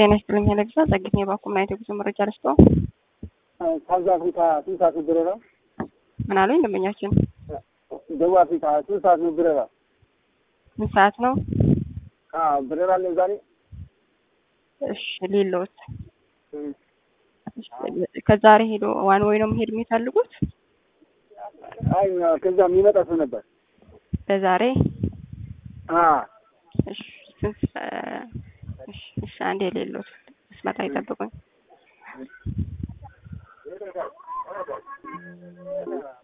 ጤና ይስጥልኝ ለግዛ ጸግኝ የባኩም ናይት ጉዞ መረጃ ረስቶ ሳውዝ አፍሪካ ስንት ብረራ ምን አሉኝ ደንበኛችን ደቡብ አፍሪካ ስንት ብረራ ምን ሰዓት ነው ብረራ አለ ዛሬ እሺ ሊሎት ከዛሬ ሄዶ ዋን ወይ ነው መሄድ የሚፈልጉት አይ ከዛ የሚመጣ ሰው ነበር በዛሬ እሺ አንዴ ሌሎት ስመጣ ይጠብቁኝ